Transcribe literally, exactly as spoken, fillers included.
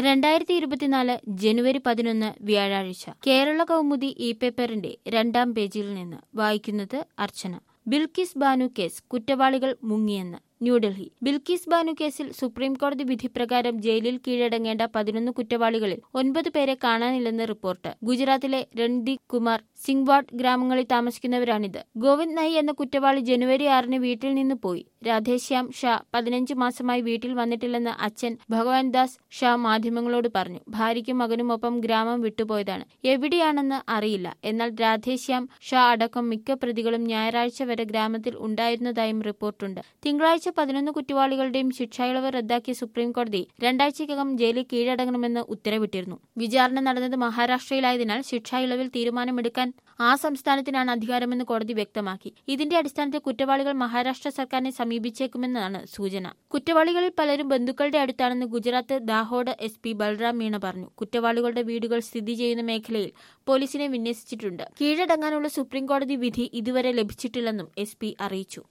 രണ്ടായിരത്തി ഇരുപത്തിനാല് ജനുവരി പതിനൊന്ന് വ്യാഴാഴ്ച കേരള കൗമുദി ഇ പേപ്പറിന്റെ രണ്ടാം പേജിൽ നിന്ന് വായിക്കുന്നത് അർച്ചന. ബിൽക്കിസ് ബാനു കേസ് കുറ്റവാളികൾ മുങ്ങിയെന്ന് ന്യൂഡൽഹി. ബിൽക്കിസ് ബാനു കേസിൽ സുപ്രീംകോടതി വിധിപ്രകാരം ജയിലിൽ കീഴടങ്ങേണ്ട പതിനൊന്ന് കുറ്റവാളികളിൽ ഒൻപത് പേരെ കാണാനില്ലെന്ന് റിപ്പോർട്ട്. ഗുജറാത്തിലെ രൺദീപ് കുമാർ സിംഗ്വാഡ് ഗ്രാമങ്ങളിൽ താമസിക്കുന്നവരാണിത്. ഗോവിന്ദ് നൈ എന്ന കുറ്റവാളി ജനുവരി ആറിന് വീട്ടിൽ നിന്ന് പോയി. രാധേശ്യാം ഷാ പതിനഞ്ച് മാസമായി വീട്ടിൽ വന്നിട്ടില്ലെന്ന് അച്ഛൻ ഭഗവാൻ ദാസ് ഷാ മാധ്യമങ്ങളോട് പറഞ്ഞു. ഭാര്യയ്ക്കും മകനുമൊപ്പം ഗ്രാമം വിട്ടുപോയതാണ്. എവിടെയാണെന്ന് അറിയില്ല. എന്നാൽ രാധേശ്യാം ഷാ അടക്കം മിക്ക പ്രതികളും ഞായറാഴ്ച വരെ ഗ്രാമത്തിൽ ഉണ്ടായിരുന്നതായും റിപ്പോർട്ടുണ്ട്. തിങ്കളാഴ്ച പതിനൊന്ന് കുറ്റവാളികളുടെയും ശിക്ഷായിളവ് റദ്ദാക്കിയ സുപ്രീംകോടതി രണ്ടാഴ്ചയ്ക്കകം ജയിലിൽ കീഴടങ്ങണമെന്ന് ഉത്തരവിട്ടിരുന്നു. വിചാരണ നടന്നത് മഹാരാഷ്ട്രയിലായതിനാൽ ശിക്ഷായിളവിൽ തീരുമാനമെടുക്കാൻ ആ സംസ്ഥാനത്തിനാണ് അധികാരമെന്ന് കോടതി വ്യക്തമാക്കി. ഇതിന്റെ അടിസ്ഥാനത്തിൽ കുറ്റവാളികൾ മഹാരാഷ്ട്ര സർക്കാരിനെ സമീപിച്ചേക്കുമെന്നാണ് സൂചന. കുറ്റവാളികളിൽ പലരും ബന്ധുക്കളുടെ അടുത്താണെന്ന് ഗുജറാത്ത് ദാഹോഡ് എസ് പി ബൽറാം മീണ പറഞ്ഞു. കുറ്റവാളികളുടെ വീടുകൾ സ്ഥിതി ചെയ്യുന്ന മേഖലയിൽ പോലീസിനെ വിന്യസിച്ചിട്ടുണ്ട്. കീഴടങ്ങാനുള്ള സുപ്രീംകോടതി വിധി ഇതുവരെ ലഭിച്ചിട്ടില്ലെന്നും എസ് പി അറിയിച്ചു.